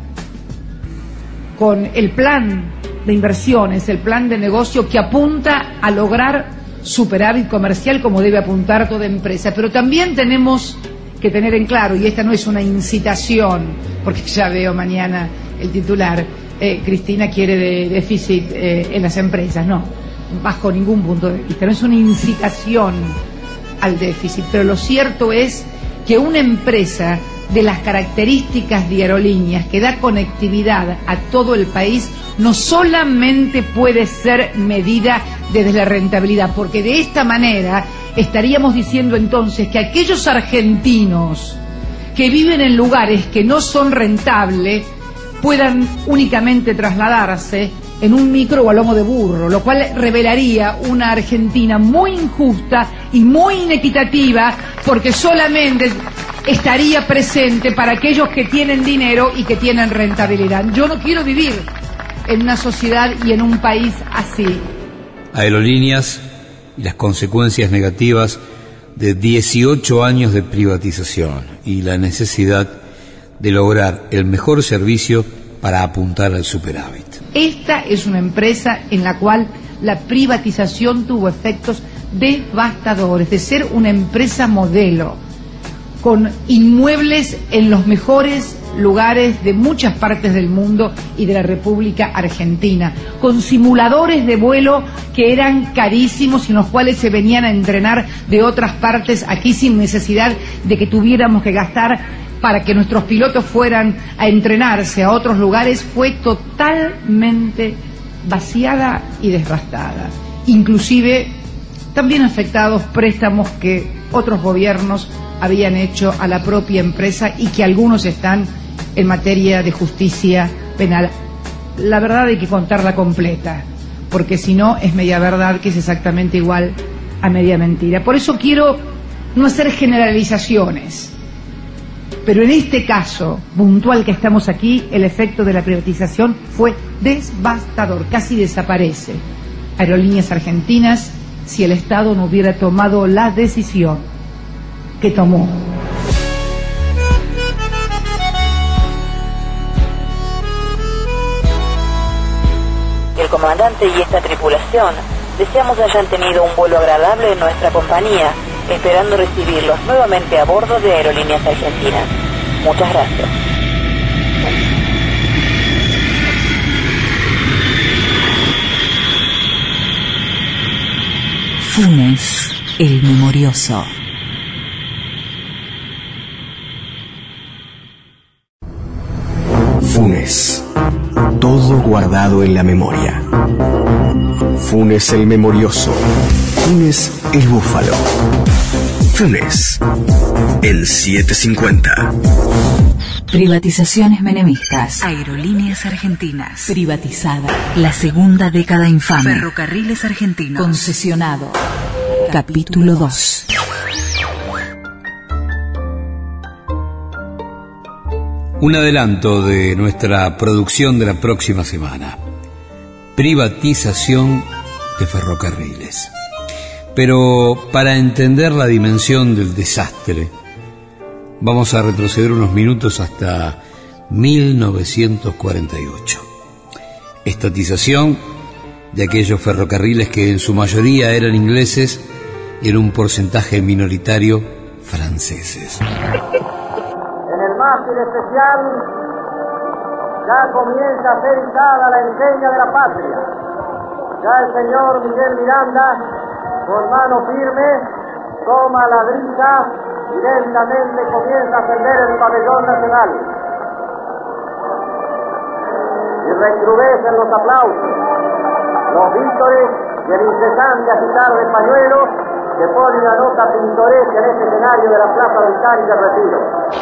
con el plan de inversiones, el plan de negocio que apunta a lograr superávit comercial como debe apuntar toda empresa. Pero también tenemos que tener en claro, y esta no es una incitación, porque ya veo mañana el titular, Cristina quiere de déficit en las empresas, no, bajo ningún punto de vista, no es una incitación al déficit, pero lo cierto es que una empresa de las características de Aerolíneas que da conectividad a todo el país no solamente puede ser medida desde la rentabilidad, porque de esta manera estaríamos diciendo entonces que aquellos argentinos que viven en lugares que no son rentables puedan únicamente trasladarse en un micro o a lomo de burro, lo cual revelaría una Argentina muy injusta y muy inequitativa, porque solamente estaría presente para aquellos que tienen dinero y que tienen rentabilidad. Yo no quiero vivir en una sociedad y en un país así. Aerolíneas y las consecuencias negativas de 18 años de privatización y la necesidad de lograr el mejor servicio para apuntar al superávit. Esta es una empresa en la cual la privatización tuvo efectos devastadores, de ser una empresa modelo, con inmuebles en los mejores lugares de muchas partes del mundo y de la República Argentina, con simuladores de vuelo que eran carísimos y en los cuales se venían a entrenar de otras partes aquí sin necesidad de que tuviéramos que gastar para que nuestros pilotos fueran a entrenarse a otros lugares. Fue totalmente vaciada y devastada. Inclusive también afectados préstamos que otros gobiernos habían hecho a la propia empresa y que algunos están en materia de justicia penal. La verdad hay que contarla completa, porque si no es media verdad, que es exactamente igual a media mentira. Por eso quiero no hacer generalizaciones, pero en este caso puntual que estamos aquí, el efecto de la privatización fue devastador, casi desaparece Aerolíneas Argentinas si el Estado no hubiera tomado la decisión que tomó. El comandante y esta tripulación deseamos hayan tenido un vuelo agradable en nuestra compañía, esperando recibirlos nuevamente a bordo de Aerolíneas Argentinas. Muchas gracias. Funes, el memorioso. Funes. Todo guardado en la memoria. Funes el memorioso. Funes el búfalo. Funes en 750. Privatizaciones menemistas. Aerolíneas Argentinas. Privatizada. La segunda década infame. Ferrocarriles Argentinos. Concesionado. Capítulo 2. Un adelanto de nuestra producción de la próxima semana. Privatización de ferrocarriles. Pero para entender la dimensión del desastre, vamos a retroceder unos minutos hasta 1948. Estatización de aquellos ferrocarriles que en su mayoría eran ingleses y en un porcentaje minoritario franceses. En el mástil especial ya comienza a ser izada la enseña de la patria. Ya el señor Miguel Miranda, con mano firme, toma la brisa y lentamente comienza a ascender el pabellón nacional. Y recrudecen los aplausos, los vítores y el incesante agitar de pañuelos que pone una nota pintoresca en este escenario de la Plaza del Cádiz de Retiro.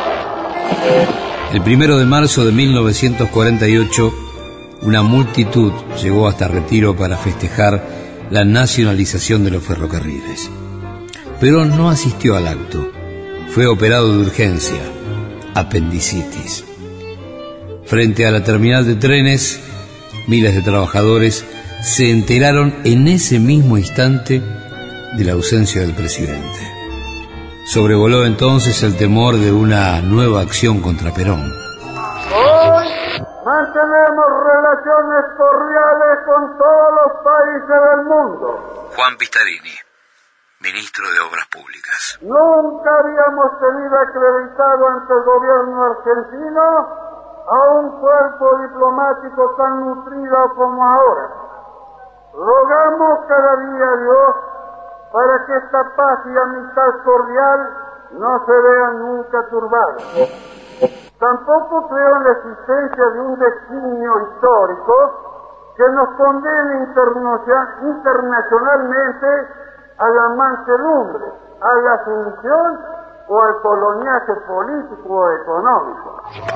El 1 de marzo de 1948, una multitud llegó hasta Retiro para festejar la nacionalización de los ferrocarriles. Perón no asistió al acto. Fue operado de urgencia, apendicitis. Frente a la terminal de trenes, miles de trabajadores se enteraron en ese mismo instante de la ausencia del presidente. Sobrevoló entonces el temor de una nueva acción contra Perón. Hoy mantenemos relaciones cordiales con todos los países del mundo. Juan Pistarini, ministro de Obras Públicas. Nunca habíamos tenido acreditado ante el gobierno argentino a un cuerpo diplomático tan nutrido como ahora. Rogamos cada día a Dios para que esta paz y amistad cordial no se vean nunca turbadas. Tampoco creo en la existencia de un designio histórico que nos condene internacionalmente a la mansedumbre, a la sumisión o al coloniaje político o económico.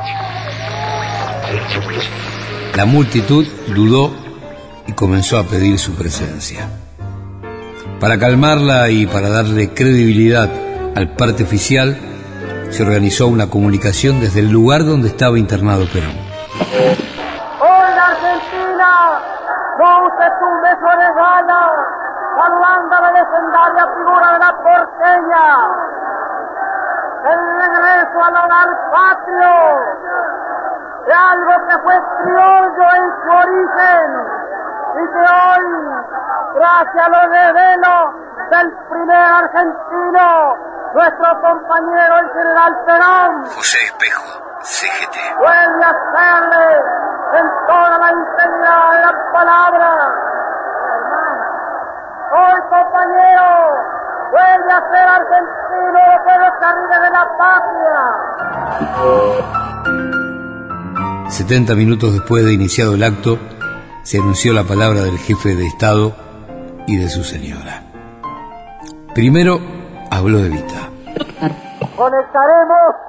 La multitud dudó y comenzó a pedir su presencia. Para calmarla y para darle credibilidad al parte oficial, se organizó una comunicación desde el lugar donde estaba internado Perón. Hoy la Argentina no se tumbe sobre gana, saludando a la legendaria figura de la porteña, el regreso al hogar patrio, de algo que fue criollo en su origen, y que hoy, gracias a los desvelos del primer argentino, nuestro compañero el general Perón, José Espejo, CGT, vuelve a serle en toda la integridad de la palabra. Hoy, compañero, vuelve a ser argentino de los carriles de la patria. 70 minutos después de iniciado el acto, se anunció la palabra del jefe de Estado y de su señora. Primero habló Evita. Conectaremos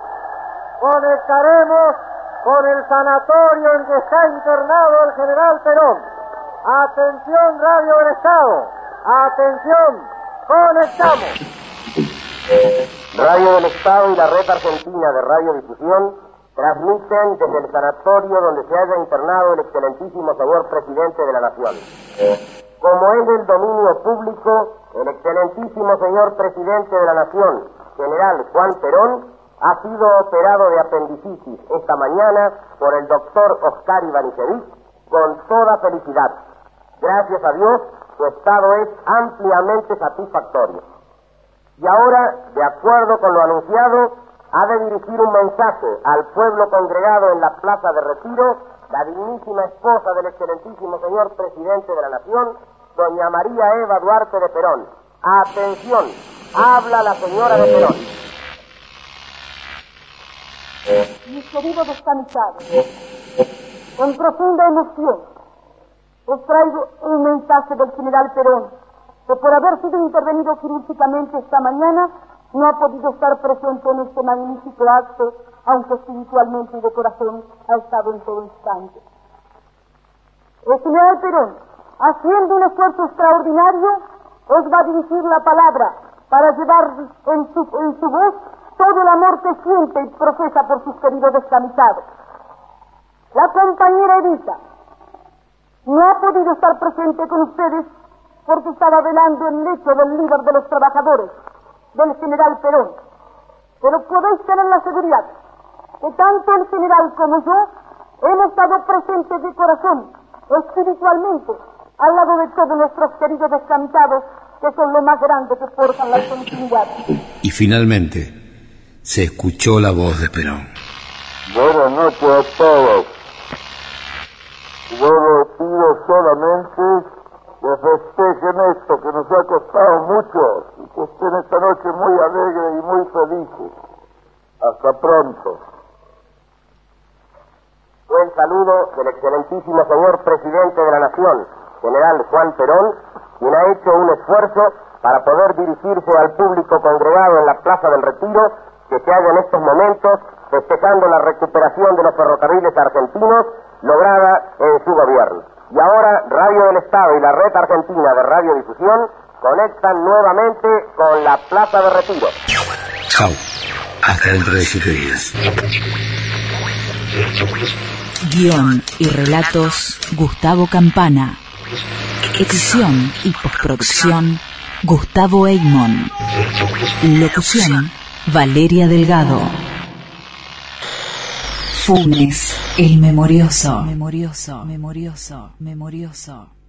con el sanatorio en que está internado el general Perón. Atención, Radio del Estado. Atención, conectamos. Radio del Estado y la Red Argentina de Radiodifusión transmiten desde el sanatorio donde se haya internado el excelentísimo señor presidente de la Nación. Como es del dominio público, el excelentísimo señor presidente de la Nación, general Juan Perón, ha sido operado de apendicitis esta mañana por el doctor Oscar Ivanisevic con toda felicidad. Gracias a Dios, su estado es ampliamente satisfactorio. Y ahora, de acuerdo con lo anunciado, ha de dirigir un mensaje al pueblo congregado en la Plaza de Retiro la dignísima esposa del excelentísimo señor presidente de la Nación, doña María Eva Duarte de Perón. Atención, habla la señora de Perón. Mis queridos descansados, con profunda emoción, os traigo un mensaje del general Perón, que por haber sido intervenido quirúrgicamente esta mañana, no ha podido estar presente en este magnífico acto, aunque espiritualmente y de corazón ha estado en todo instante. El general Perón, haciendo un esfuerzo extraordinario, os va a dirigir la palabra para llevar en su voz todo el amor que siente y profesa por sus queridos descamisados. La compañera Evita no ha podido estar presente con ustedes porque estaba velando el lecho del líder de los trabajadores, del general Perón. Pero podéis tener la seguridad que tanto el general como yo hemos estado presentes de corazón, espiritualmente, al lado de todos nuestros queridos descamisados, que son lo más grande que portan la continuidad. Y finalmente se escuchó la voz de Perón. Buenas noches a todos. Yo les pido solamente que festejen esto, que nos ha costado mucho, y que estén esta noche muy alegres y muy felices. Hasta pronto. Buen saludo del excelentísimo señor presidente de la Nación, general Juan Perón, quien ha hecho un esfuerzo para poder dirigirse al público congregado en la Plaza del Retiro, que se halla en estos momentos festejando la recuperación de los ferrocarriles argentinos lograda en su gobierno. Y ahora Radio del Estado y la Red Argentina de Radiodifusión conectan nuevamente con la Plaza del Retiro. Chao. Hasta dentro de 7 días. Guión y relatos Gustavo Campana. Edición y postproducción Gustavo Eymon. Locución Valeria Delgado. Funes, el memorioso.